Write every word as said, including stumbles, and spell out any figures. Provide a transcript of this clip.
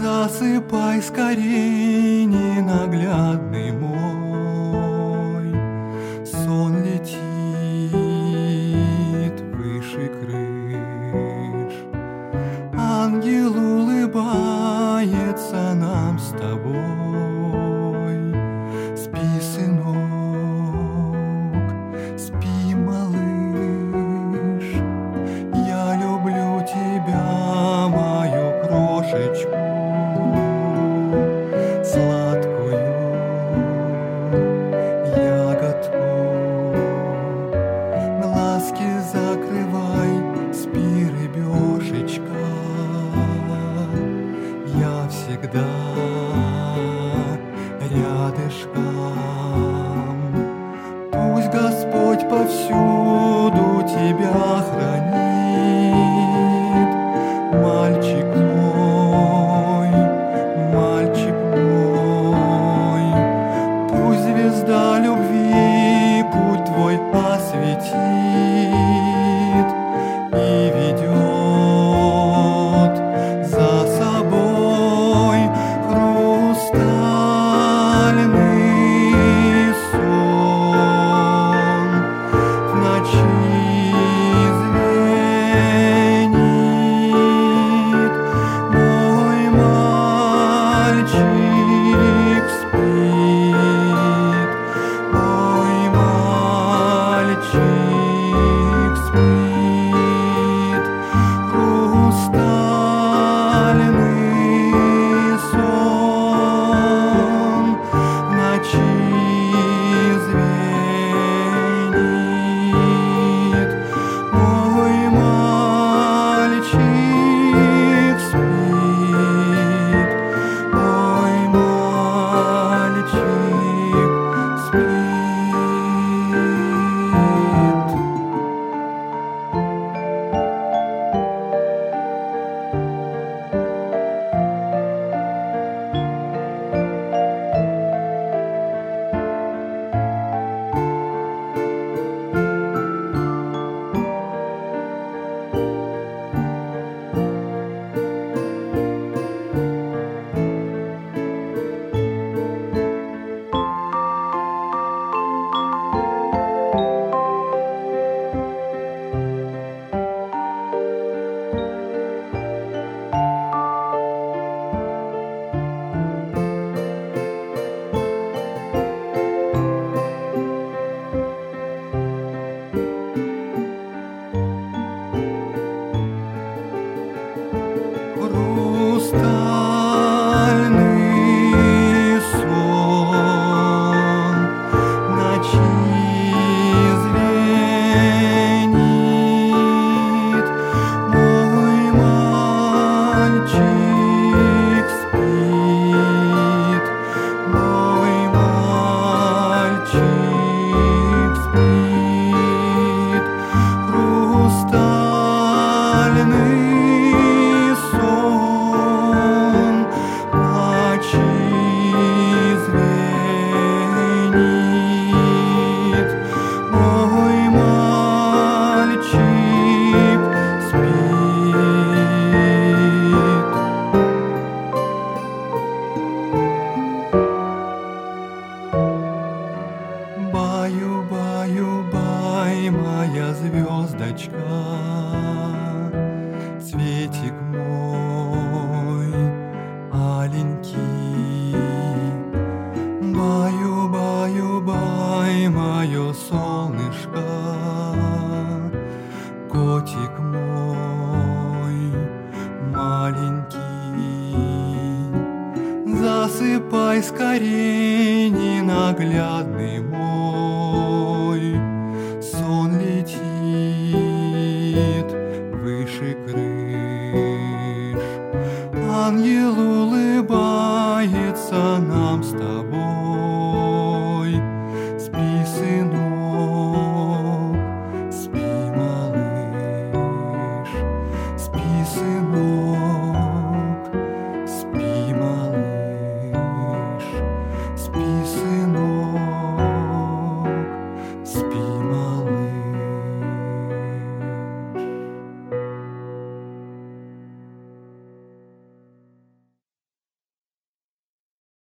Засыпай скорей, ненаглядный мой. Сон летит выше крыш, ангел улыбается нам с тобой. Спи, сынок, спи, малыш, я люблю тебя, мою крошечку сладкую ягодку. Глазки закрывай, спи, рыбешечка, я всегда рядышком. Пусть Господь повсюду тебя хранит, мальчик мой, мальчик мой. Пусть звезда любви путь твой осветит и ведет за собой хрустальный сон. В ночи звенит, мой мальчик спит, мой мальчик спит. Хрустальный сон в ночи звенит, мой мальчик спит, мой мальчик спит. Хрустальный сон в ночи звенит, мой мальчик спит, мой мальчик спит. Хрустальный сон в ночи звенит, мой мальчик спит. Баю-баю-бай, моя звездочка, цветик мой аленький. Баю-баю-бай, мое солнышко, котик мой маленький. Засыпай скорей, ненаглядный мой. Сон летит выше крыш, ангел